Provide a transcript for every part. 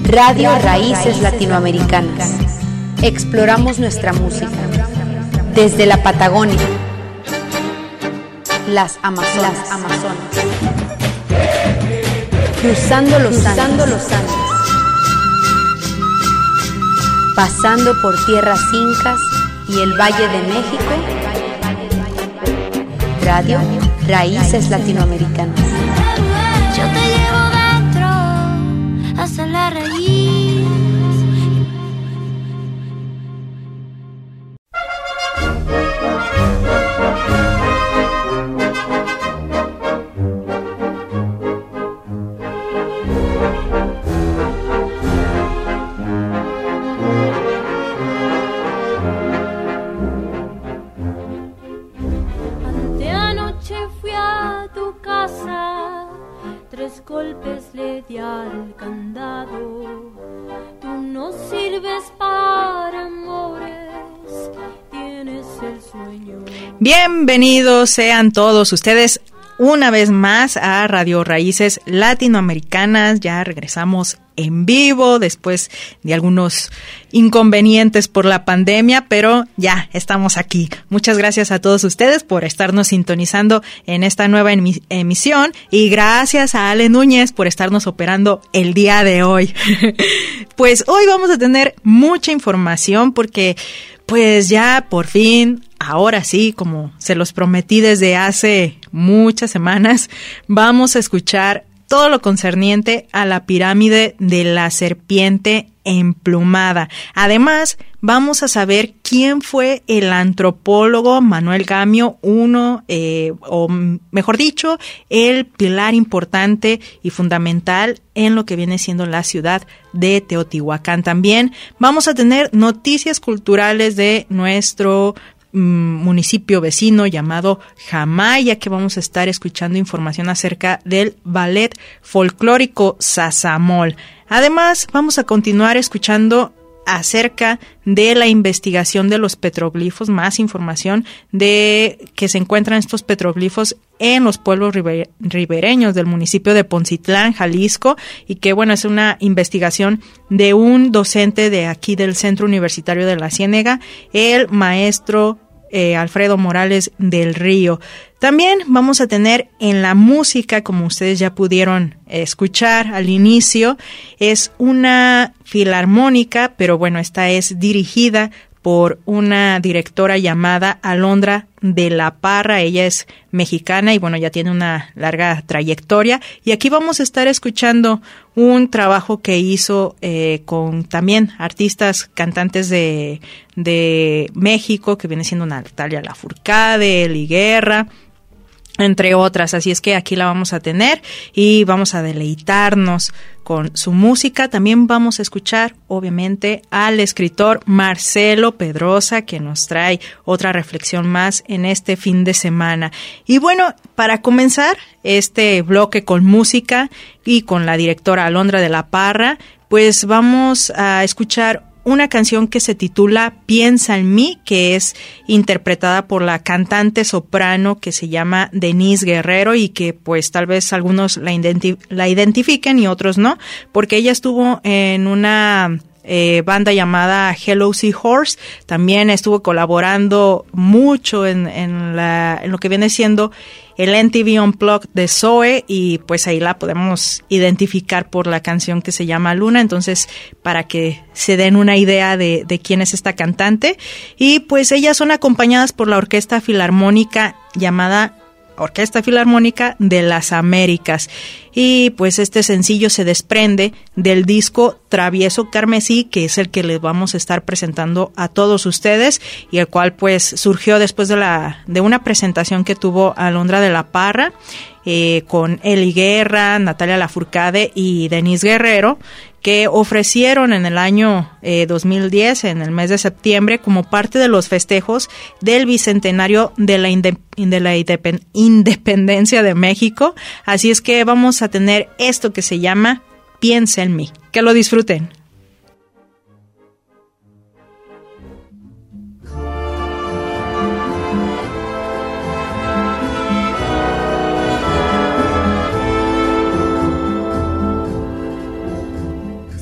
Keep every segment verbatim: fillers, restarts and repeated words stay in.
Radio Raíces Latinoamericanas. Exploramos nuestra música desde la Patagonia, las Amazonas, las Amazonas. cruzando los cruzando Andes, los Andes, pasando por tierras incas y el Valle de México. Radio Raíces Latinoamericanas. Yo te llevo dentro hasta la raíz. Anteanoche fui a tu casa, tres golpes le di al candado. Tú no sirves para amores, tienes el sueño. Bienvenidos sean todos ustedes una vez más a Radio Raíces Latinoamericanas. Ya regresamos en vivo después de algunos inconvenientes por la pandemia, pero ya estamos aquí. Muchas gracias a todos ustedes por estarnos sintonizando en esta nueva emi- emisión y gracias a Ale Núñez por estarnos operando el día de hoy. Pues hoy vamos a tener mucha información porque pues ya por fin, ahora sí, como se los prometí desde hace muchas semanas, vamos a escuchar todo lo concerniente a la pirámide de la serpiente emplumada. Además, vamos a saber quién fue el antropólogo Manuel Gamio, uno, eh, o mejor dicho, el pilar importante y fundamental en lo que viene siendo la ciudad de Teotihuacán. También vamos a tener noticias culturales de nuestro municipio vecino llamado Jamaya, que vamos a estar escuchando información acerca del ballet folclórico Sasamol. Además, vamos a continuar escuchando acerca de la investigación de los petroglifos, más información de que se encuentran estos petroglifos en los pueblos ribe- ribereños del municipio de Poncitlán, Jalisco, y que bueno, es una investigación de un docente de aquí del Centro Universitario de la Ciénega, el maestro eh, Alfredo Morales del Río. También vamos a tener en la música, como ustedes ya pudieron escuchar al inicio, es una filarmónica, pero bueno, esta es dirigida por una directora llamada Alondra de la Parra. Ella es mexicana y bueno, ya tiene una larga trayectoria. Y aquí vamos a estar escuchando un trabajo que hizo eh, con también artistas cantantes de, de México, que viene siendo Natalia Lafourcade, Eli Guerra, entre otras. Así es que aquí la vamos a tener y vamos a deleitarnos con su música. También vamos a escuchar, obviamente, al escritor Marcelo Pedrosa, que nos trae otra reflexión más en este fin de semana. Y bueno, para comenzar este bloque con música y con la directora Alondra de la Parra, pues vamos a escuchar una canción que se titula Piensa en mí, que es interpretada por la cantante soprano que se llama Denise Guerrero y que pues tal vez algunos la, identi- la identifiquen y otros no, porque ella estuvo en una eh, banda llamada Hello Seahorse, también estuvo colaborando mucho en, en, la, en lo que viene siendo el M T V Unplugged de Zoe y pues ahí la podemos identificar por la canción que se llama Luna. Entonces, para que se den una idea de, de quién es esta cantante. Y pues ellas son acompañadas por la Orquesta Filarmónica llamada Orquesta Filarmónica de las Américas. Y pues este sencillo se desprende del disco Travieso Carmesí, que es el que les vamos a estar presentando a todos ustedes y el cual pues surgió después de la de una presentación que tuvo Alondra de la Parra eh, con Eli Guerra, Natalia Lafourcade y Denise Guerrero, que ofrecieron en el año eh, dos mil diez, en el mes de septiembre, como parte de los festejos del bicentenario de la, inde- de la independ- independencia de México. Así es que vamos a tener esto que se llama Piensa en mí. Que lo disfruten.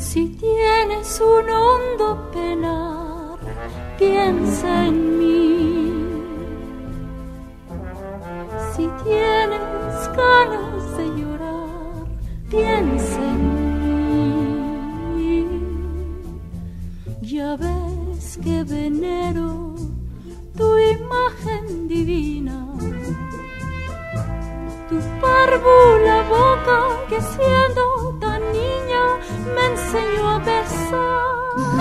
Si tienes un hondo penar, piensa en mí. Si tienes ganas de llorar, piensa en mí. Ya ves que venero tu imagen divina, tu párvula boca que siendo tan niña me enseñó a besar.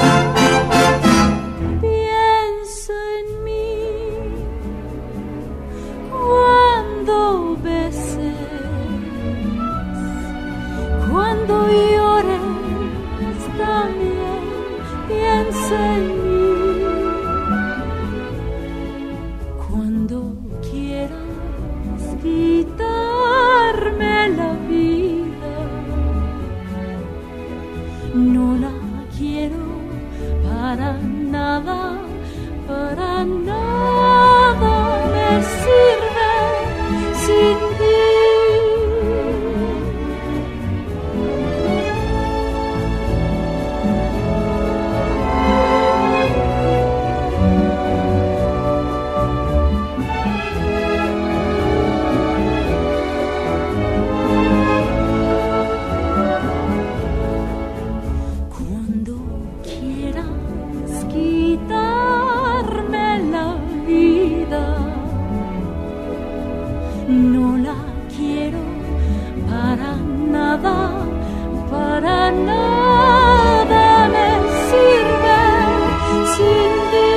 Piensa en mí cuando beses, cuando llores también piensa en mí. Cuando quieras quitarme la vida, no la quiero para nada, para nada me sirve sin ti. Para nada me sirve sin ti.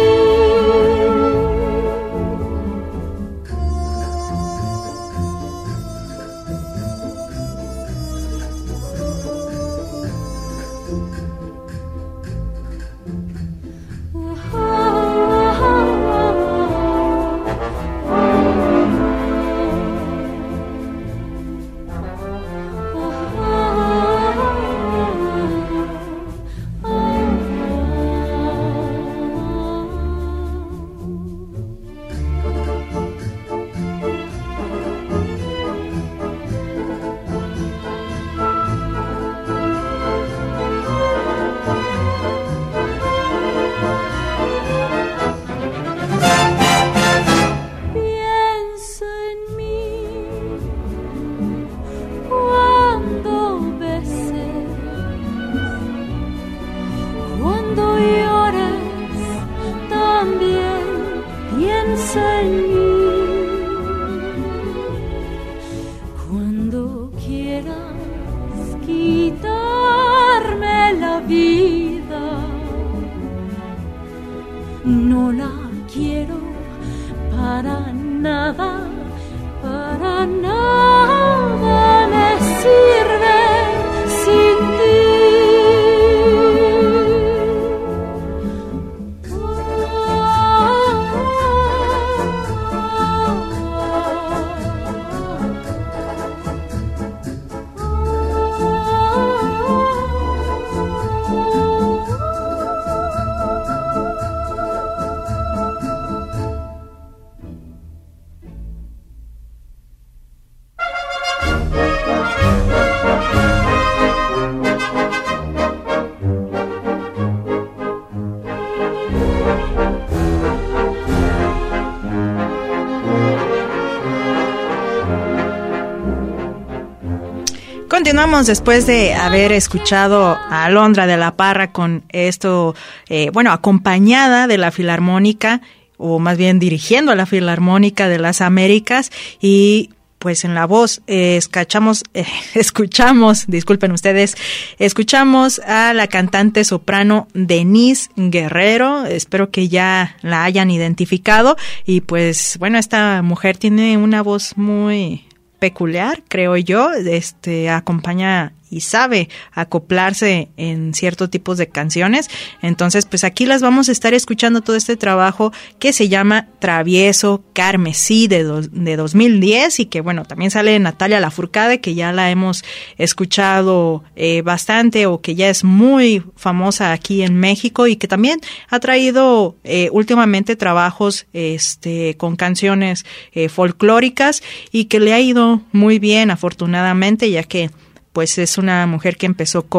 Continuamos después de haber escuchado a Alondra de la Parra con esto, eh, bueno, acompañada de la Filarmónica, o más bien dirigiendo a la Filarmónica de las Américas, y pues en la voz eh, escuchamos, eh, escuchamos, disculpen ustedes, escuchamos a la cantante soprano Denise Guerrero. Espero que ya la hayan identificado, y pues bueno, esta mujer tiene una voz muy peculiar, creo yo, este acompaña y sabe acoplarse en ciertos tipos de canciones. Entonces, pues aquí las vamos a estar escuchando todo este trabajo que se llama Travieso Carmesí de, do, de dos mil diez, y que bueno, también sale Natalia Lafourcade, que ya la hemos escuchado eh, bastante, o que ya es muy famosa aquí en México, y que también ha traído eh, últimamente trabajos este con canciones eh, folclóricas, y que le ha ido muy bien, afortunadamente, ya que pues es una mujer que empezó con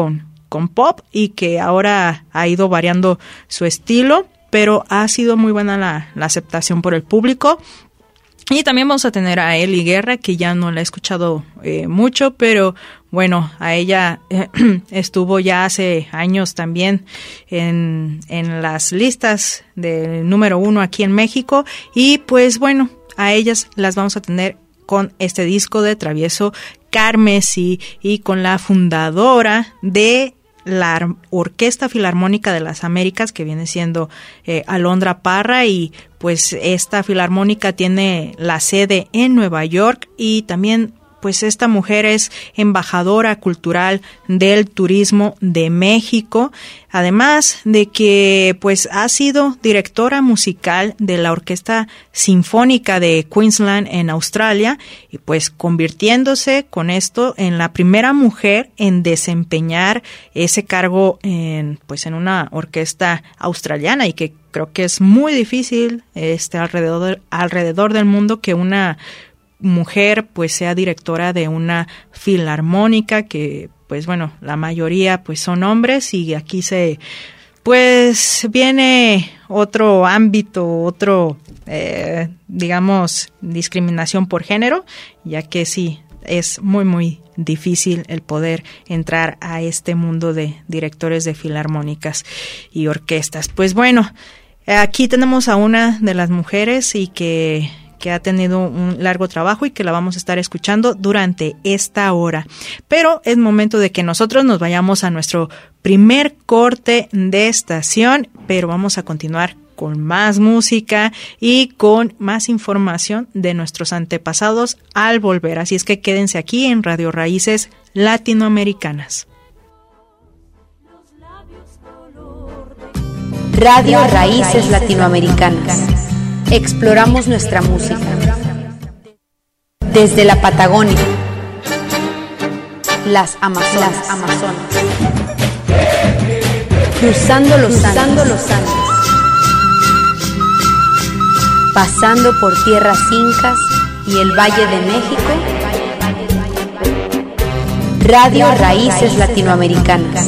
con pop y que ahora ha ido variando su estilo, pero ha sido muy buena la, la aceptación por el público. Y también vamos a tener a Eli Guerra, que ya no la he escuchado eh, mucho, pero bueno, a ella eh, estuvo ya hace años también en, en las listas del número uno aquí en México. Y pues bueno, a ellas las vamos a tener con este disco de Travieso Carmesí y con la fundadora de la Orquesta Filarmónica de las Américas, que viene siendo eh, Alondra Parra, y pues esta filarmónica tiene la sede en Nueva York, y también pues esta mujer es embajadora cultural del turismo de México, además de que pues ha sido directora musical de la Orquesta Sinfónica de Queensland en Australia, y pues convirtiéndose con esto en la primera mujer en desempeñar ese cargo en pues en una orquesta australiana, y que creo que es muy difícil este alrededor alrededor del mundo que una mujer pues sea directora de una filarmónica, que pues bueno, la mayoría pues son hombres, y aquí se pues viene otro ámbito, otro eh, digamos discriminación por género, ya que sí es muy muy difícil el poder entrar a este mundo de directores de filarmónicas y orquestas. Pues bueno, aquí tenemos a una de las mujeres y que que ha tenido un largo trabajo y que la vamos a estar escuchando durante esta hora. Pero es momento de que nosotros nos vayamos a nuestro primer corte de estación, pero vamos a continuar con más música y con más información de nuestros antepasados al volver. Así es que quédense aquí en Radio Raíces Latinoamericanas. Radio Raíces Latinoamericanas. Exploramos nuestra música desde la Patagonia, las Amazonas, las Amazonas. cruzando los cruzando Andes, los Andes, pasando por tierras incas y el Valle de México. Radio Raíces Latinoamericanas.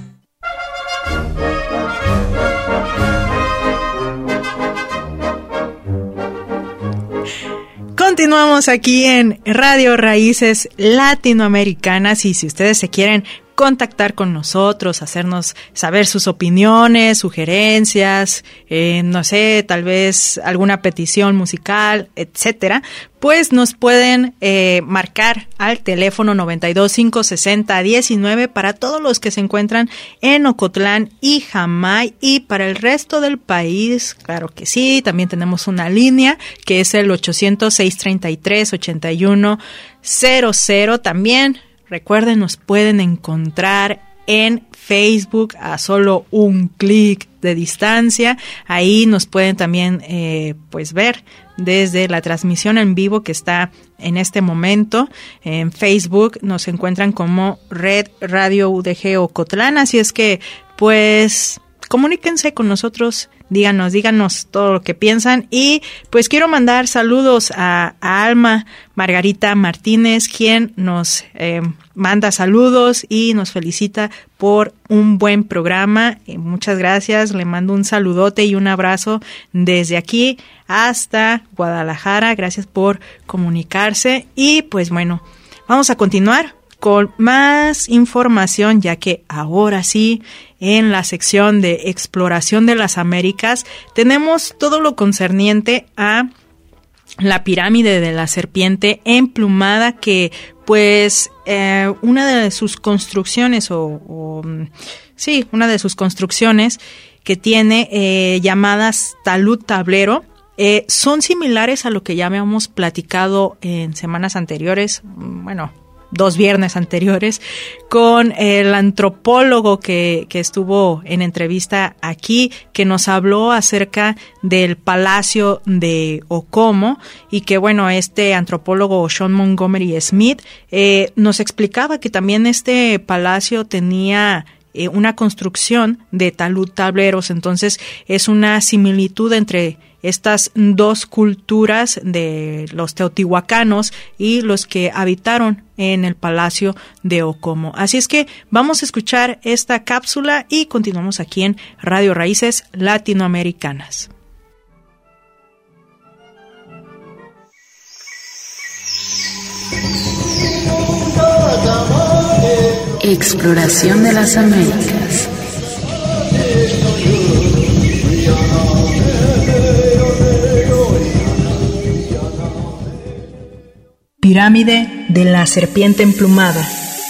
Continuamos aquí en Radio Raíces Latinoamericanas, y si ustedes se quieren contactar con nosotros, hacernos saber sus opiniones, sugerencias, eh, no sé, tal vez alguna petición musical, etcétera, pues nos pueden eh, marcar al teléfono noventa y dos, cinco sesenta, diecinueve para todos los que se encuentran en Ocotlán y Jamay, y para el resto del país, claro que sí, también tenemos una línea que es el ochocientos, seiscientos treinta y tres, ochenta y uno cero cero. También recuerden, nos pueden encontrar en Facebook a solo un clic de distancia. Ahí nos pueden también eh, pues ver desde la transmisión en vivo que está en este momento. En Facebook nos encuentran como Red Radio U D G Ocotlán. Así es que pues comuníquense con nosotros, díganos, díganos todo lo que piensan. Y pues quiero mandar saludos a, a Alma Margarita Martínez, quien nos eh, manda saludos y nos felicita por un buen programa. Eh, muchas gracias, le mando un saludote y un abrazo desde aquí hasta Guadalajara. Gracias por comunicarse. Y pues bueno, vamos a continuar con más información, ya que ahora sí, en la sección de exploración de las Américas, tenemos todo lo concerniente a la pirámide de la serpiente emplumada, que pues eh, una de sus construcciones, o, o sí, una de sus construcciones que tiene eh, llamadas talud tablero, eh, son similares a lo que ya habíamos platicado en semanas anteriores, bueno, dos viernes anteriores, con el antropólogo que, que estuvo en entrevista aquí, que nos habló acerca del Palacio de Ocomo, y que bueno, este antropólogo Sean Montgomery Smith eh, nos explicaba que también este palacio tenía eh, una construcción de talud tableros. Entonces es una similitud entre estas dos culturas de los teotihuacanos y los que habitaron en el Palacio de Ocomo. Así es que vamos a escuchar esta cápsula y continuamos aquí en Radio Raíces Latinoamericanas. Exploración de las Américas. Pirámide de la serpiente emplumada.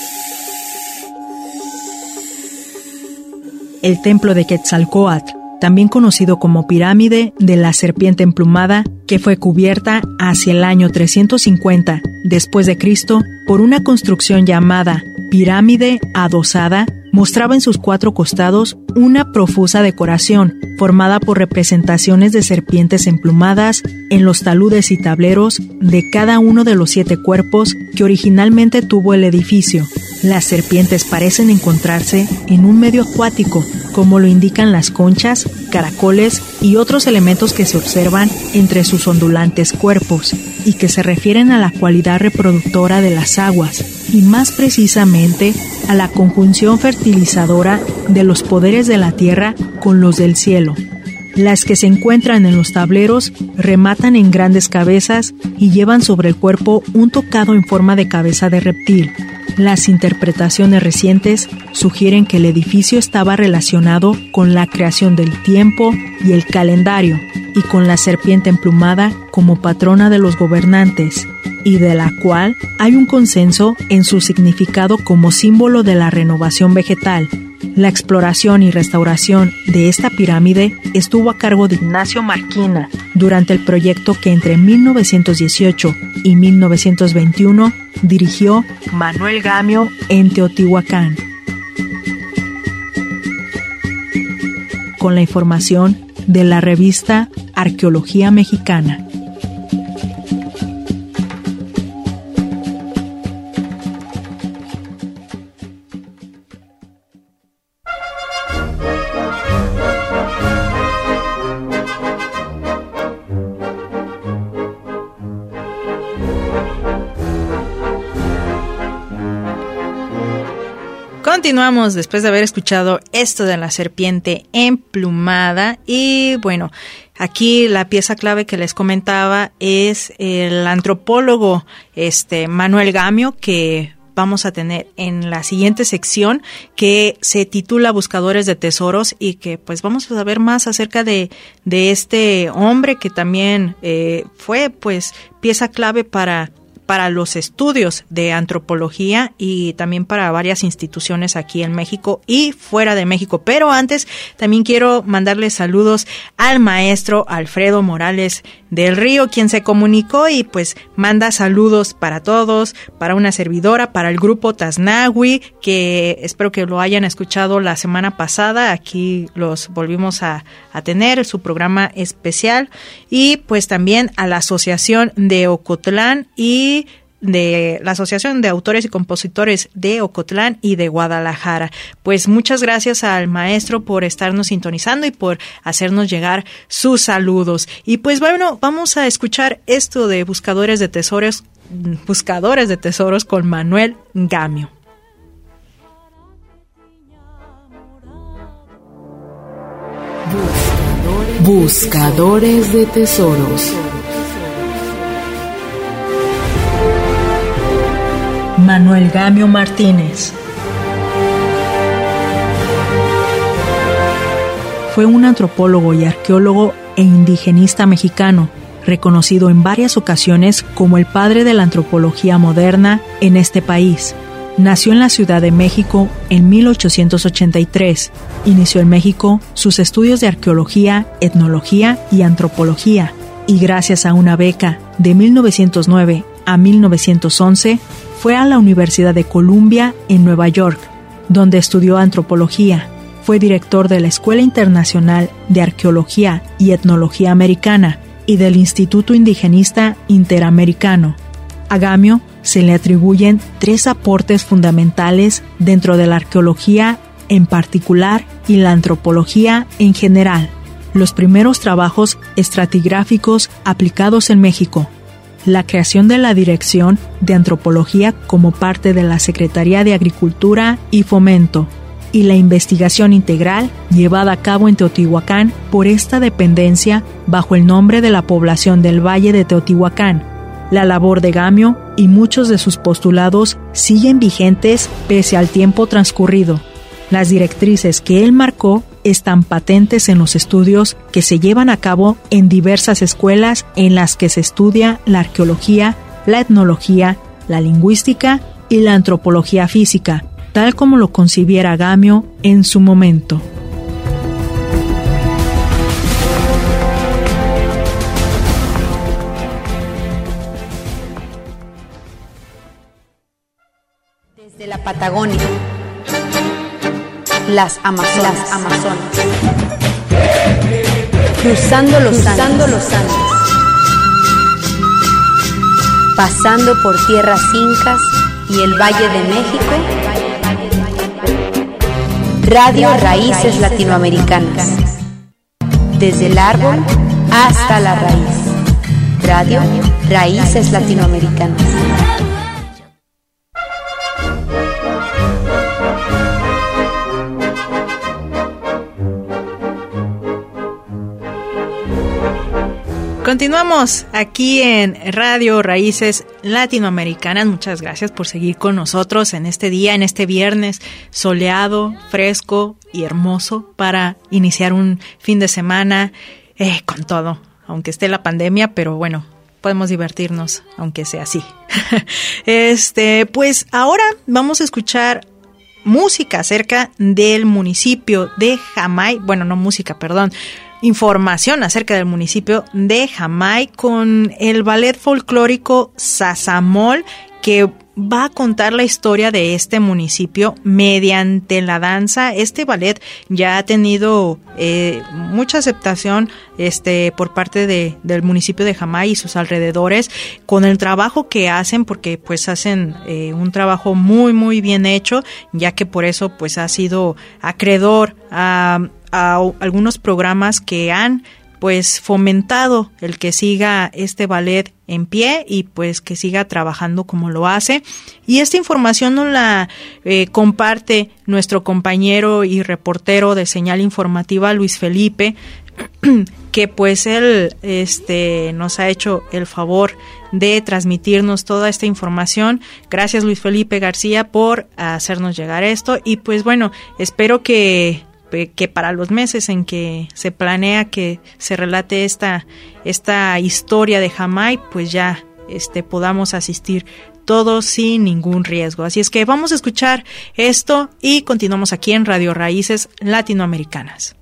El templo de Quetzalcóatl, también conocido como Pirámide de la Serpiente Emplumada, que fue cubierta hacia el año trescientos cincuenta después de Cristo por una construcción llamada Pirámide Adosada, mostraba en sus cuatro costados una profusa decoración formada por representaciones de serpientes emplumadas en los taludes y tableros de cada uno de los siete cuerpos que originalmente tuvo el edificio. Las serpientes parecen encontrarse en un medio acuático, como lo indican las conchas, caracoles y otros elementos que se observan entre sus ondulantes cuerpos y que se refieren a la cualidad reproductora de las aguas y más precisamente a la conjunción fertilizadora de los poderes de la tierra con los del cielo. Las que se encuentran en los tableros rematan en grandes cabezas y llevan sobre el cuerpo un tocado en forma de cabeza de reptil. Las interpretaciones recientes sugieren que el edificio estaba relacionado con la creación del tiempo y el calendario, y con la serpiente emplumada como patrona de los gobernantes, y de la cual hay un consenso en su significado como símbolo de la renovación vegetal. La exploración y restauración de esta pirámide estuvo a cargo de Ignacio Marquina durante el proyecto que entre mil novecientos dieciocho y mil novecientos veintiuno dirigió Manuel Gamio en Teotihuacán. Con la información de la revista Arqueología Mexicana. Continuamos después de haber escuchado esto de la serpiente emplumada y bueno, aquí la pieza clave que les comentaba es el antropólogo este Manuel Gamio, que vamos a tener en la siguiente sección, que se titula Buscadores de Tesoros, y que pues vamos a saber más acerca de, de este hombre que también eh, fue pues pieza clave para para los estudios de antropología y también para varias instituciones aquí en México y fuera de México. Pero antes también quiero mandarle saludos al maestro Alfredo Morales del Río, quien se comunicó y pues manda saludos para todos, para una servidora, para el grupo Taznawi, que espero que lo hayan escuchado la semana pasada. Aquí los volvimos a, a tener, su programa especial, y pues también a la Asociación de Ocotlán y de la Asociación de Autores y Compositores de Ocotlán y de Guadalajara. Pues muchas gracias al maestro por estarnos sintonizando y por hacernos llegar sus saludos. Y pues bueno, vamos a escuchar esto de Buscadores de Tesoros, Buscadores de Tesoros con Manuel Gamio. Buscadores de Tesoros. Manuel Gamio Martínez. Fue un antropólogo y arqueólogo e indigenista mexicano, reconocido en varias ocasiones como el padre de la antropología moderna en este país. Nació en la Ciudad de México en mil ochocientos ochenta y tres. Inició en México sus estudios de arqueología, etnología y antropología, y gracias a una beca de mil novecientos nueve a mil novecientos once, fue a la Universidad de Columbia en Nueva York, donde estudió antropología. Fue director de la Escuela Internacional de Arqueología y Etnología Americana y del Instituto Indigenista Interamericano. A Gamio se le atribuyen tres aportes fundamentales dentro de la arqueología en particular y la antropología en general. los primeros trabajos estratigráficos aplicados en México, la creación de la Dirección de Antropología como parte de la Secretaría de Agricultura y Fomento, y la investigación integral llevada a cabo en Teotihuacán por esta dependencia bajo el nombre de la población del Valle de Teotihuacán. La labor de Gamio y muchos de sus postulados siguen vigentes pese al tiempo transcurrido. Las directrices que él marcó están patentes en los estudios que se llevan a cabo en diversas escuelas en las que se estudia la arqueología, la etnología, la lingüística y la antropología física, tal como lo concibiera Gamio en su momento. Desde la Patagonia, las Amazonas, las Amazonas. Cruzando los Cruzando Andes. los Andes, pasando por tierras incas y el Valle de México. Radio Raíces Latinoamericanas. Desde el árbol hasta la raíz. Radio Raíces Latinoamericanas. Continuamos aquí en Radio Raíces Latinoamericanas. Muchas gracias por seguir con nosotros en este día, en este viernes soleado, fresco y hermoso para iniciar un fin de semana eh, con todo, aunque esté la pandemia, pero bueno, podemos divertirnos, aunque sea así. este, pues ahora vamos a escuchar música acerca del municipio de Jamay, bueno, no música, perdón, información acerca del municipio de Jamay con el ballet folclórico Zasamol, que va a contar la historia de este municipio mediante la danza. Este ballet ya ha tenido eh, mucha aceptación este, por parte de, del municipio de Jamay y sus alrededores, con el trabajo que hacen, porque pues hacen eh, un trabajo muy muy bien hecho, ya que por eso pues ha sido acreedor a a algunos programas que han pues fomentado el que siga este ballet en pie y pues que siga trabajando como lo hace. Y esta información nos la eh, comparte nuestro compañero y reportero de Señal Informativa, Luis Felipe, que pues él este nos ha hecho el favor de transmitirnos toda esta información. Gracias, Luis Felipe García, por hacernos llegar esto. Y pues bueno, espero que que para los meses en que se planea que se relate esta esta historia de Jamay, pues ya este podamos asistir todos sin ningún riesgo. Así es que vamos a escuchar esto y continuamos aquí en Radio Raíces Latinoamericanas.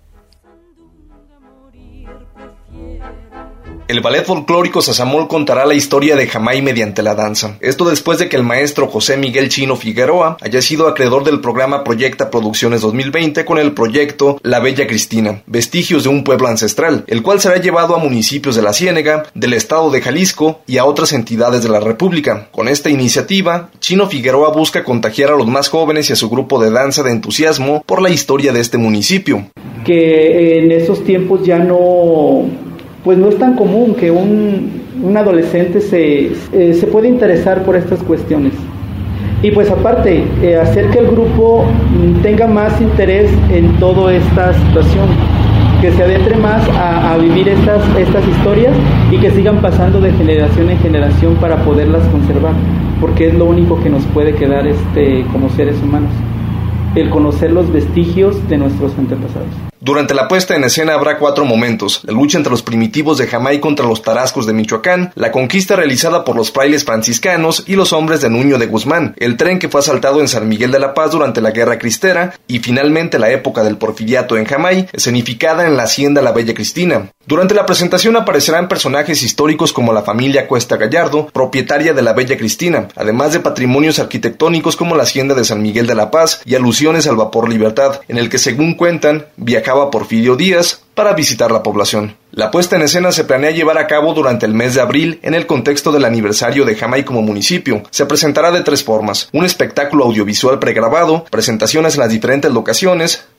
El ballet folclórico Zasamol contará la historia de Jamay mediante la danza. Esto después de que el maestro José Miguel Chino Figueroa haya sido acreedor del programa Proyecta Producciones dos mil veinte con el proyecto La Bella Cristina, Vestigios de un Pueblo Ancestral, el cual será llevado a municipios de la Ciénega, del estado de Jalisco y a otras entidades de la República. Con esta iniciativa, Chino Figueroa busca contagiar a los más jóvenes y a su grupo de danza de entusiasmo por la historia de este municipio. Que en esos tiempos ya no... pues no es tan común que un, un adolescente se, eh, se pueda interesar por estas cuestiones. Y pues aparte, eh, hacer que el grupo tenga más interés en toda esta situación, que se adentre más a, a vivir estas, estas historias y que sigan pasando de generación en generación para poderlas conservar, porque es lo único que nos puede quedar este, como seres humanos, el conocer los vestigios de nuestros antepasados. Durante la puesta en escena habrá cuatro momentos: la lucha entre los primitivos de Jamay contra los tarascos de Michoacán, la conquista realizada por los frailes franciscanos y los hombres de Nuño de Guzmán, el tren que fue asaltado en San Miguel de la Paz durante la Guerra Cristera y finalmente la época del porfiriato en Jamay, escenificada en la hacienda La Bella Cristina. Durante la presentación aparecerán personajes históricos como la familia Cuesta Gallardo, propietaria de La Bella Cristina, además de patrimonios arquitectónicos como la hacienda de San Miguel de la Paz y alusiones al vapor Libertad, en el que, según cuentan, viajaba Porfirio Díaz para visitar la población. La puesta en escena se planea llevar a cabo durante el mes de abril en el contexto del aniversario de Jamay como municipio. Se presentará de tres formas: un espectáculo audiovisual pregrabado, presentaciones en las diferentes locaciones,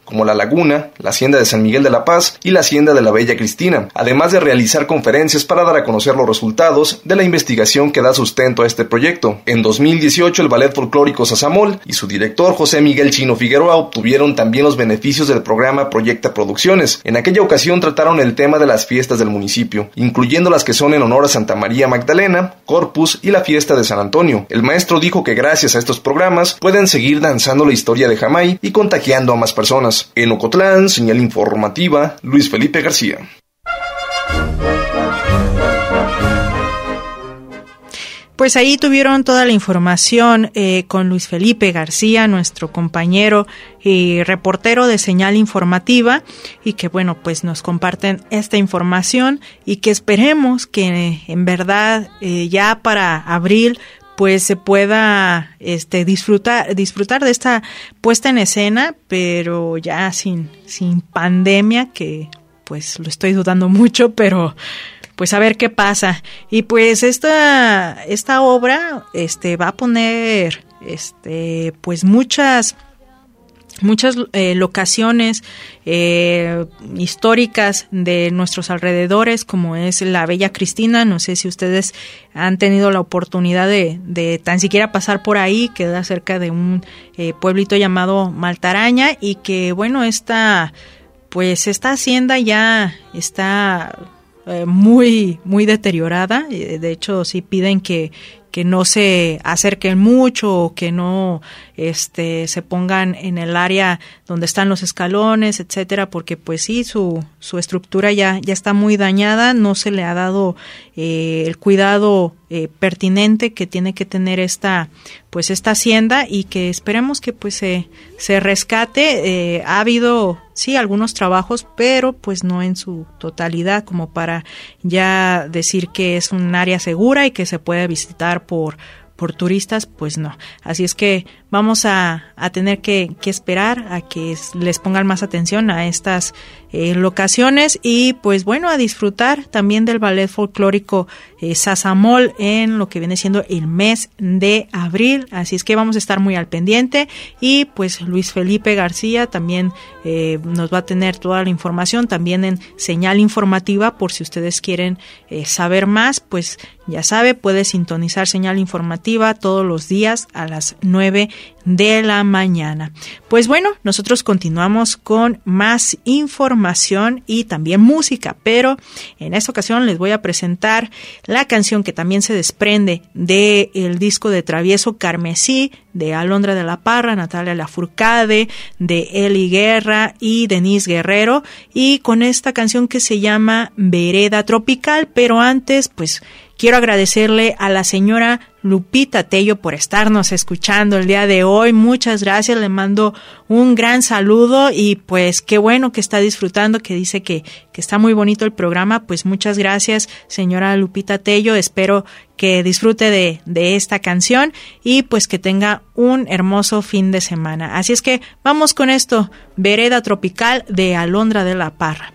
como La Laguna, la Hacienda de San Miguel de la Paz y la Hacienda de la Bella Cristina, además de realizar conferencias para dar a conocer los resultados de la investigación que da sustento a este proyecto. En dos mil dieciocho, el Ballet Folclórico Sasamol y su director José Miguel Chino Figueroa obtuvieron también los beneficios del programa Proyecta Producciones. En aquella ocasión trataron el tema de las fiestas del municipio, incluyendo las que son en honor a Santa María Magdalena, Corpus y la fiesta de San Antonio. El maestro dijo que gracias a estos programas pueden seguir danzando la historia de Jamay y contagiando a más personas. En Ocotlán, señal informativa, Luis Felipe García. Pues ahí tuvieron toda la información eh, con Luis Felipe García, nuestro compañero y reportero de Señal Informativa, y que bueno, pues nos comparten esta información y que esperemos que en verdad eh, ya para abril pues se pueda este disfrutar disfrutar de esta puesta en escena, pero ya sin sin pandemia, que pues lo estoy dudando mucho, pero pues a ver qué pasa. Y pues esta esta obra este va a poner este pues muchas muchas eh, locaciones eh, históricas de nuestros alrededores, como es la Bella Cristina. No sé si ustedes han tenido la oportunidad de, de tan siquiera pasar por ahí. Queda cerca de un eh, pueblito llamado Maltaraña, y que bueno, esta pues esta hacienda ya está eh, muy muy deteriorada. De hecho, sí piden que que no se acerquen mucho o que no este se pongan en el área donde están los escalones, etcétera, porque pues sí, su su estructura ya ya está muy dañada, no se le ha dado eh, el cuidado eh, pertinente que tiene que tener esta pues esta hacienda, y que esperemos que pues se se rescate. Eh, ha habido sí algunos trabajos, pero pues no en su totalidad, como para ya decir que es un área segura y que se puede visitar por por turistas, pues no. Así es que vamos a, a tener que, que esperar a que les pongan más atención a estas eh, locaciones, y pues bueno, a disfrutar también del ballet folclórico eh, Sasamol en lo que viene siendo el mes de abril. Así es que vamos a estar muy al pendiente, y pues Luis Felipe García también eh, nos va a tener toda la información también en Señal Informativa, por si ustedes quieren eh, saber más, pues ya sabe, puede sintonizar Señal Informativa todos los días a las nueve de la mañana. Pues bueno, nosotros continuamos con más información y también música, pero en esta ocasión les voy a presentar la canción que también se desprende de el disco de Travieso Carmesí, de Alondra de la Parra, Natalia Lafourcade, de Eli Guerra y Denise Guerrero, y con esta canción que se llama Vereda Tropical. Pero antes, pues quiero agradecerle a la señora Lupita Tello por estarnos escuchando el día de hoy. Muchas gracias, le mando un gran saludo, y pues qué bueno que está disfrutando, que dice que, que está muy bonito el programa. Pues muchas gracias, señora Lupita Tello. Espero que disfrute de, de esta canción, y pues que tenga un hermoso fin de semana. Así es que vamos con esto, Vereda Tropical de Alondra de la Parra.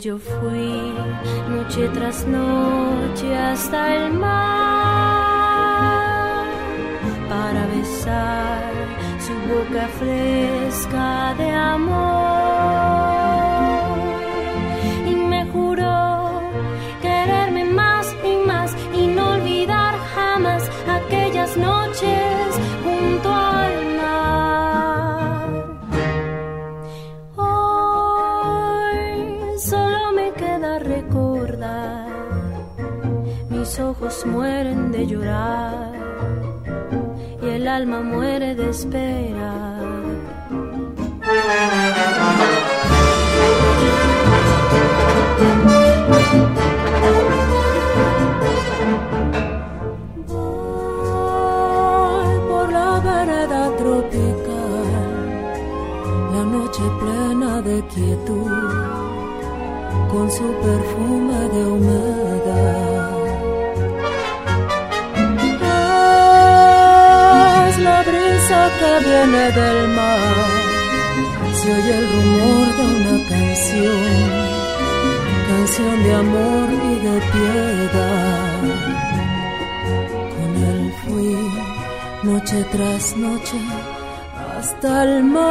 yo fui noche tras noche hasta el mar para besar su boca fresca de amor, y me juró quererme más y más y no olvidar jamás aquellas noches junto al mar. Hoy solo me queda recordar, mis ojos mueren de llorar y el alma muere de esperar. Voy por la vereda tropical, la noche plena de quietud, con su perfume de humedad. La brisa que viene del mar, se oye el rumor de una canción, canción de amor y de piedad. Con él fui noche tras noche hasta el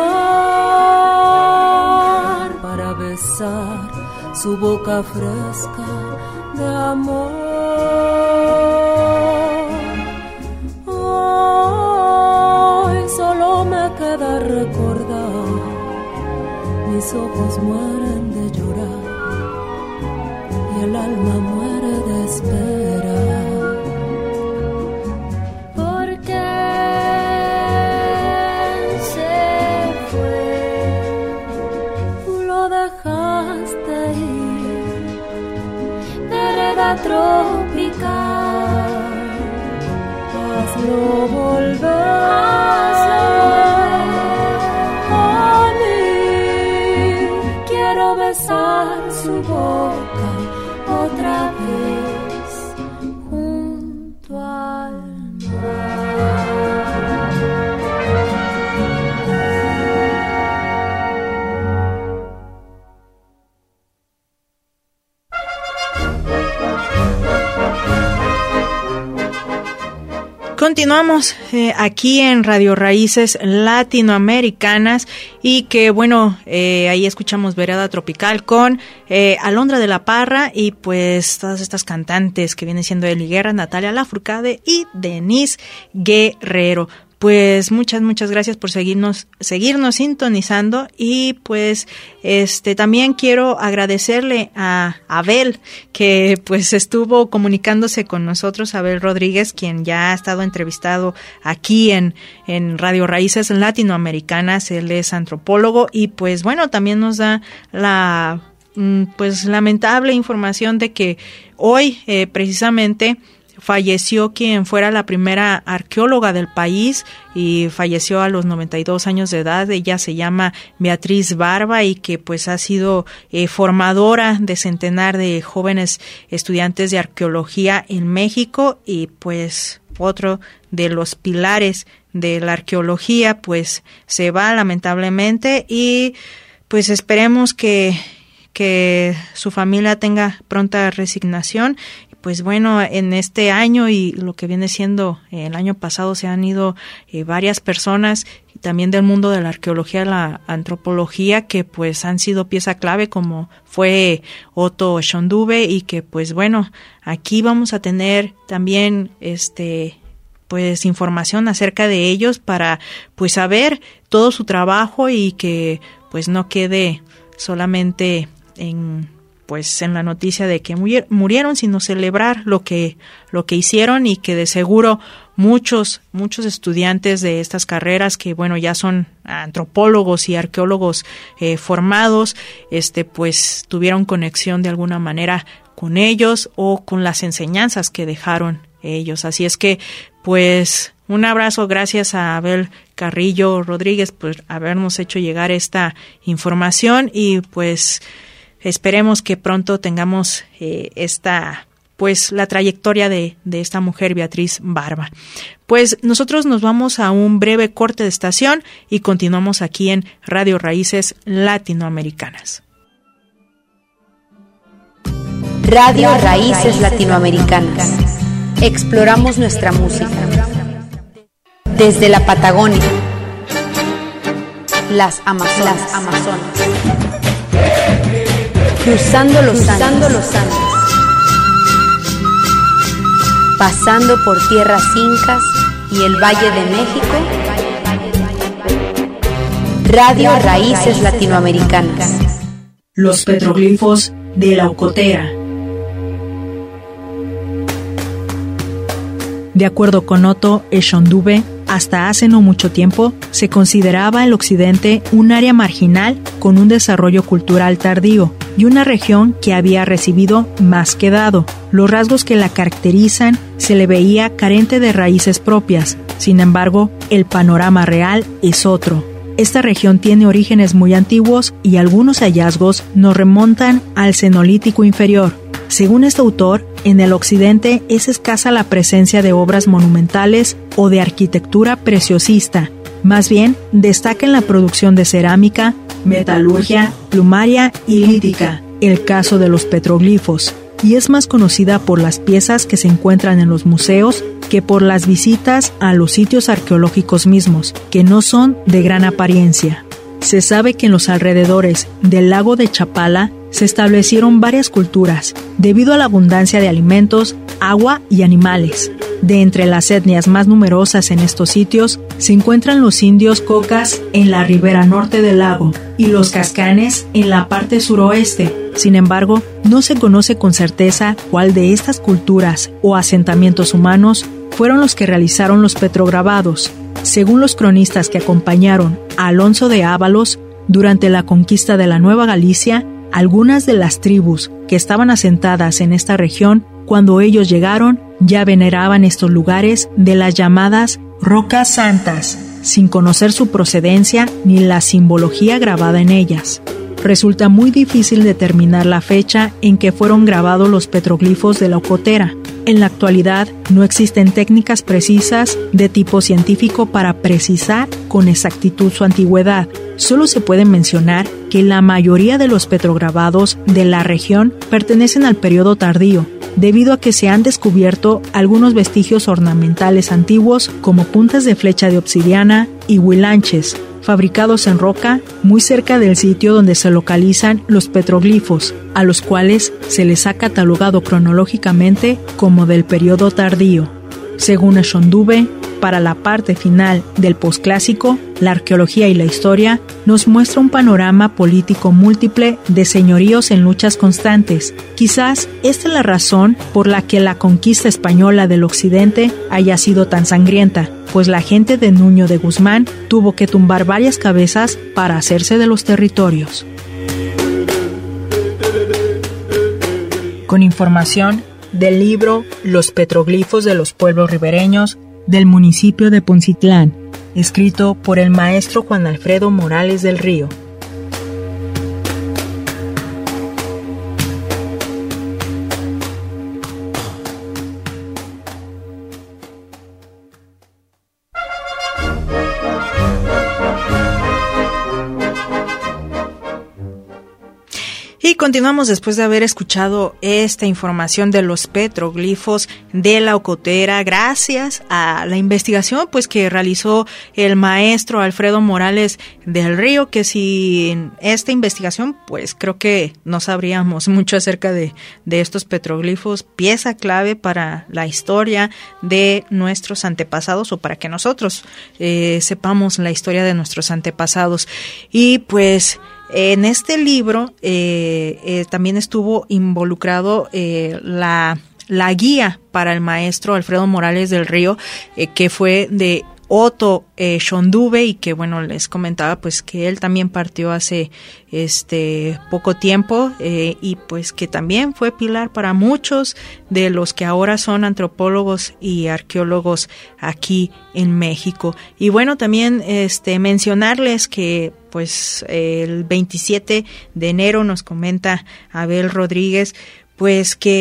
mar para besar su boca fresca de amor. Solo me queda recordar, mis ojos mueren de llorar y el alma muere de esperar. ¿Por qué se fue? Tú lo dejaste ir, vereda tropical, hazlo volver. Besar su boca otra vez junto al mar. Continuamos eh, aquí en Radio Raíces Latinoamericanas y que bueno, eh, ahí escuchamos Vereda Tropical con eh, Alondra de la Parra y pues todas estas cantantes que vienen siendo Eli Guerra, Natalia Lafourcade y Denise Guerrero. Pues muchas, muchas gracias por seguirnos, seguirnos sintonizando y pues este también quiero agradecerle a Abel que pues estuvo comunicándose con nosotros, Abel Rodríguez, quien ya ha estado entrevistado aquí en, en Radio Raíces Latinoamericanas. Él es antropólogo y pues bueno, también nos da la pues lamentable información de que hoy eh, precisamente falleció quien fuera la primera arqueóloga del país y falleció a los noventa y dos años de edad. Ella se llama Beatriz Barba y que pues ha sido eh, formadora de centenar de jóvenes estudiantes de arqueología en México y pues otro de los pilares de la arqueología pues se va lamentablemente y pues esperemos que que su familia tenga pronta resignación. Pues bueno, en este año y lo que viene siendo el año pasado se han ido eh, varias personas también del mundo de la arqueología, la antropología, que pues han sido pieza clave, como fue Otto Schönduve, y que pues bueno, aquí vamos a tener también este pues información acerca de ellos para pues saber todo su trabajo y que pues no quede solamente en pues en la noticia de que murieron, sino celebrar lo que lo que hicieron y que de seguro muchos muchos estudiantes de estas carreras que bueno ya son antropólogos y arqueólogos eh, formados, este pues tuvieron conexión de alguna manera con ellos o con las enseñanzas que dejaron ellos. Así es que pues un abrazo, gracias a Abel Carrillo Rodríguez por habernos hecho llegar esta información y pues esperemos que pronto tengamos eh, esta, pues la trayectoria de, de esta mujer, Beatriz Barba. Pues nosotros nos vamos a un breve corte de estación y continuamos aquí en Radio Raíces Latinoamericanas. Radio Raíces Latinoamericanas. Exploramos nuestra música. Desde la Patagonia, las Amazonas, las Amazonas. Cruzando los Cruzando Andes. los Andes. Pasando por tierras incas y el Valle de México. Radio Raíces Latinoamericanas. Los petroglifos de la Ocotera. De acuerdo con Otto Eschondube, hasta hace no mucho tiempo se consideraba el occidente un área marginal con un desarrollo cultural tardío y una región que había recibido más que dado. Los rasgos que la caracterizan se le veía carente de raíces propias. Sin embargo, el panorama real es otro. Esta región tiene orígenes muy antiguos y algunos hallazgos nos remontan al Cenolítico inferior. Según este autor, en el occidente es escasa la presencia de obras monumentales o de arquitectura preciosista. Más bien, destaca en la producción de cerámica, metalurgia, plumaria y lítica, el caso de los petroglifos, y es más conocida por las piezas que se encuentran en los museos que por las visitas a los sitios arqueológicos mismos, que no son de gran apariencia. Se sabe que en los alrededores del lago de Chapala se establecieron varias culturas, debido a la abundancia de alimentos, agua y animales. De entre las etnias más numerosas en estos sitios se encuentran los indios cocas en la ribera norte del lago y los cascanes en la parte suroeste. Sin embargo, no se conoce con certeza cuál de estas culturas o asentamientos humanos fueron los que realizaron los petrograbados. Según los cronistas que acompañaron a Alonso de Ábalos durante la conquista de la Nueva Galicia, algunas de las tribus que estaban asentadas en esta región, cuando ellos llegaron, ya veneraban estos lugares de las llamadas rocas santas, sin conocer su procedencia ni la simbología grabada en ellas. Resulta muy difícil determinar la fecha en que fueron grabados los petroglifos de la Ocotera. En la actualidad no existen técnicas precisas de tipo científico para precisar con exactitud su antigüedad. Solo se puede mencionar que la mayoría de los petrograbados de la región pertenecen al periodo tardío, debido a que se han descubierto algunos vestigios ornamentales antiguos como puntas de flecha de obsidiana y huilanches, fabricados en roca muy cerca del sitio donde se localizan los petroglifos, a los cuales se les ha catalogado cronológicamente como del periodo tardío. Según Eschondube, para la parte final del posclásico, la arqueología y la historia nos muestra un panorama político múltiple de señoríos en luchas constantes. Quizás esta es la razón por la que la conquista española del occidente haya sido tan sangrienta, pues la gente de Nuño de Guzmán tuvo que tumbar varias cabezas para hacerse de los territorios. Con información del libro Los petroglifos de los pueblos ribereños del municipio de Poncitlán, escrito por el maestro Juan Alfredo Morales del Río. Y continuamos después de haber escuchado esta información de los petroglifos de la Ocotera, gracias a la investigación pues que realizó el maestro Alfredo Morales del Río, que sin esta investigación pues creo que no sabríamos mucho acerca de, de estos petroglifos, pieza clave para la historia de nuestros antepasados o para que nosotros eh, sepamos la historia de nuestros antepasados. Y pues en este libro eh, eh, también estuvo involucrado eh, la, la guía para el maestro Alfredo Morales del Río, eh, que fue de Otto Eschondube, y que bueno, les comentaba pues que él también partió hace este poco tiempo eh, y pues que también fue pilar para muchos de los que ahora son antropólogos y arqueólogos aquí en México. Y bueno, también este mencionarles que pues el veintisiete de enero nos comenta Abel Rodríguez pues que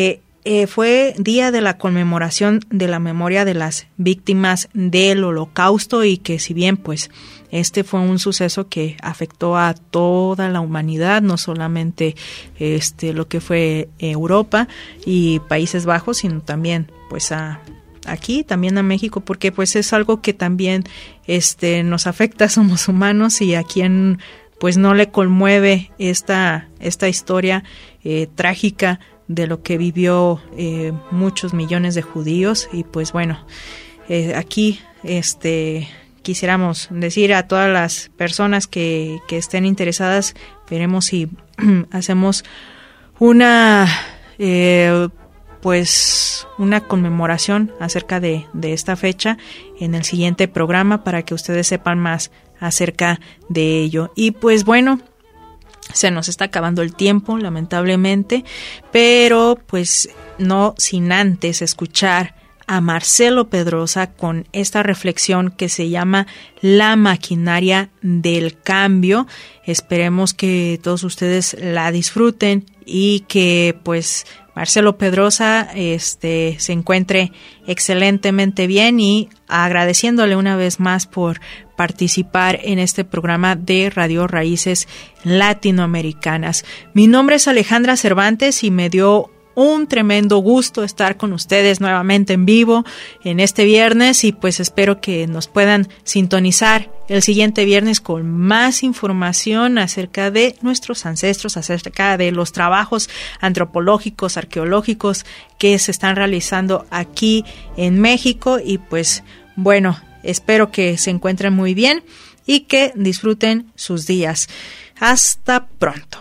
eh, fue día de la conmemoración de la memoria de las víctimas del Holocausto, y que si bien pues este fue un suceso que afectó a toda la humanidad, no solamente este lo que fue Europa y Países Bajos, sino también pues a aquí, también a México, porque pues es algo que también este nos afecta, somos humanos, y a quien pues no le conmueve esta esta historia eh, trágica de lo que vivió eh, muchos millones de judíos. Y pues bueno, eh, aquí este quisiéramos decir a todas las personas que, que estén interesadas, veremos si hacemos una eh, pues una conmemoración acerca de, de esta fecha en el siguiente programa, para que ustedes sepan más acerca de ello. Y pues bueno, se nos está acabando el tiempo, lamentablemente, pero pues no sin antes escuchar a Marcelo Pedrosa con esta reflexión que se llama La maquinaria del cambio. Esperemos que todos ustedes la disfruten y que pues Marcelo Pedrosa este, se encuentre excelentemente bien, y agradeciéndole una vez más por participar en este programa de Radio Raíces Latinoamericanas. Mi nombre es Alejandra Cervantes y me dio un tremendo gusto estar con ustedes nuevamente en vivo en este viernes, y pues espero que nos puedan sintonizar el siguiente viernes con más información acerca de nuestros ancestros, acerca de los trabajos antropológicos, arqueológicos que se están realizando aquí en México. Y pues bueno, espero que se encuentren muy bien y que disfruten sus días. Hasta pronto.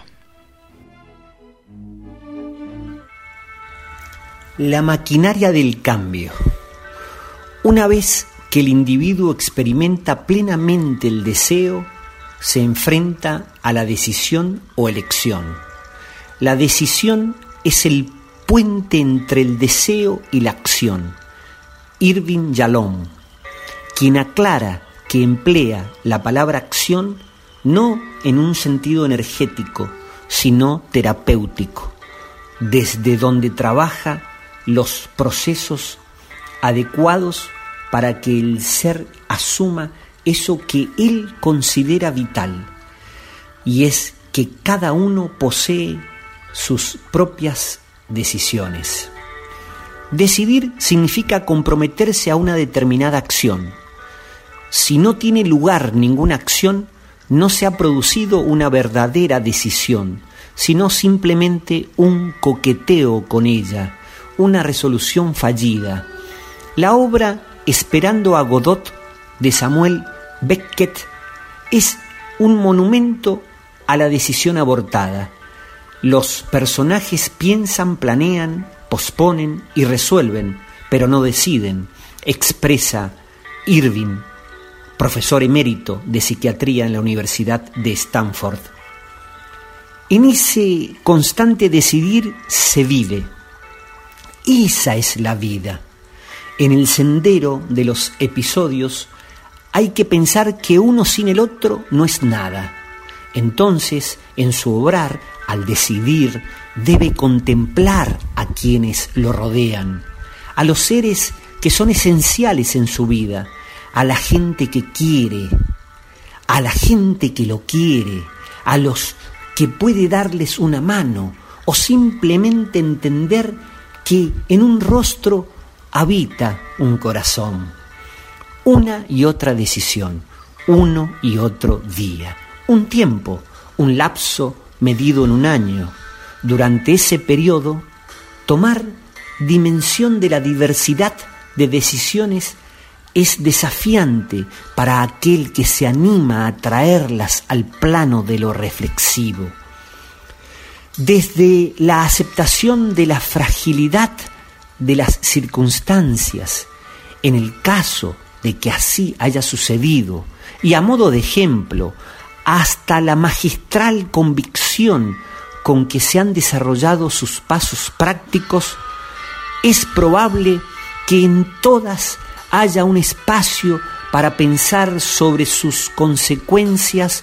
La maquinaria del cambio. Una vez que el individuo experimenta plenamente el deseo, se enfrenta a la decisión o elección. La decisión es el puente entre el deseo y la acción. Irving Yalom, quien aclara que emplea la palabra acción no en un sentido energético, sino terapéutico, desde donde trabaja los procesos adecuados para que el ser asuma eso que él considera vital, y es que cada uno posee sus propias decisiones. Decidir significa comprometerse a una determinada acción. Si no tiene lugar ninguna acción, no se ha producido una verdadera decisión, sino simplemente un coqueteo con ella, una resolución fallida. La obra Esperando a Godot de Samuel Beckett es un monumento a la decisión abortada. Los personajes piensan, planean, posponen y resuelven, pero no deciden, expresa Irving, profesor emérito de psiquiatría en la Universidad de Stanford. En ese constante decidir se vive. Esa es la vida. En el sendero de los episodios hay que pensar que uno sin el otro no es nada. Entonces, en su obrar, al decidir, debe contemplar a quienes lo rodean, a los seres que son esenciales en su vida, a la gente que quiere, a la gente que lo quiere, a los que puede darles una mano, o simplemente entender que en un rostro habita un corazón. Una y otra decisión, uno y otro día, un tiempo, un lapso medido en un año. Durante ese periodo, tomar dimensión de la diversidad de decisiones es desafiante para aquel que se anima a traerlas al plano de lo reflexivo. Desde la aceptación de la fragilidad de las circunstancias, en el caso de que así haya sucedido, y a modo de ejemplo, hasta la magistral convicción con que se han desarrollado sus pasos prácticos, es probable que en todas haya un espacio para pensar sobre sus consecuencias,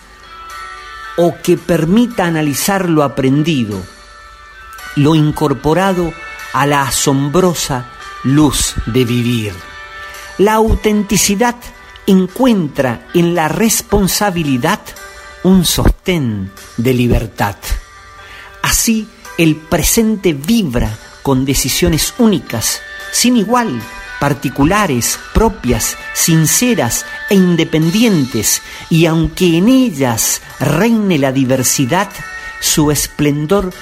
o que permita analizar lo aprendido, lo incorporado a la asombrosa luz de vivir. La autenticidad encuentra en la responsabilidad un sostén de libertad. Así, el presente vibra con decisiones únicas, sin igual, particulares, propias, sinceras e independientes, y aunque en ellas reine la diversidad, su esplendor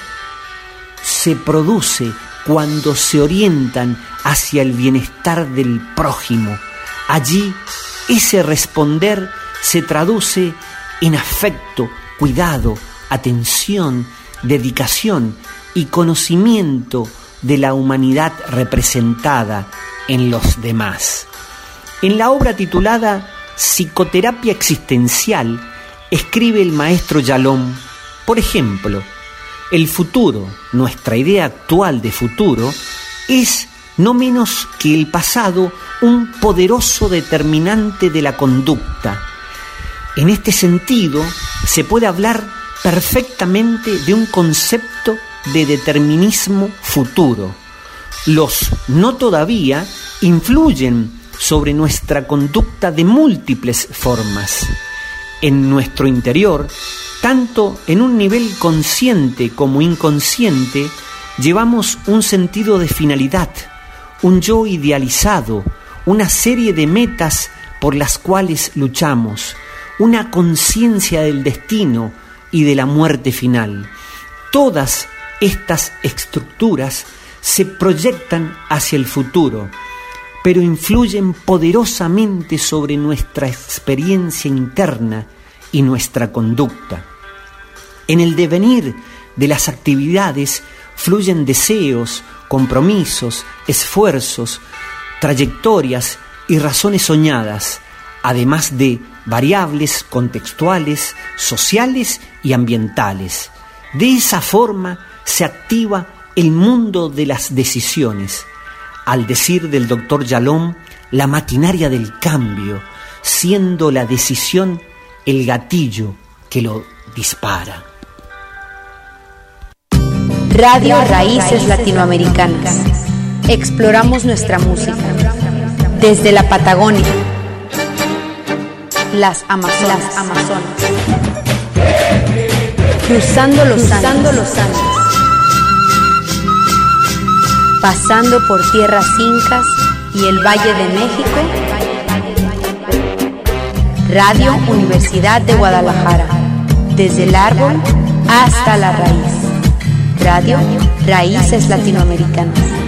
se produce cuando se orientan hacia el bienestar del prójimo. Allí, ese responder se traduce en afecto, cuidado, atención, dedicación y conocimiento de la humanidad representada en los demás. En la obra titulada Psicoterapia Existencial, escribe el maestro Yalom, por ejemplo, el futuro, nuestra idea actual de futuro, es no menos que el pasado un poderoso determinante de la conducta. En este sentido, se puede hablar perfectamente de un concepto de determinismo futuro. Los no todavía influyen sobre nuestra conducta de múltiples formas. En nuestro interior, tanto en un nivel consciente como inconsciente, llevamos un sentido de finalidad, un yo idealizado, una serie de metas por las cuales luchamos, una conciencia del destino y de la muerte final. Todas estas estructuras se proyectan hacia el futuro, pero influyen poderosamente sobre nuestra experiencia interna y nuestra conducta. En el devenir de las actividades fluyen deseos, compromisos, esfuerzos, trayectorias y razones soñadas, además de variables contextuales, sociales y ambientales. De esa forma se activa el mundo de las decisiones. Al decir del doctor Yalom, la maquinaria del cambio, siendo la decisión el gatillo que lo dispara. Radio Raíces Latinoamericanas. Exploramos nuestra música desde la Patagonia, las Amazonas, las Amazonas. cruzando los cruzando los Andes, pasando por tierras incas y el Valle de México. Radio Universidad de Guadalajara, desde el árbol hasta la raíz. Radio Raíces Latinoamericanas.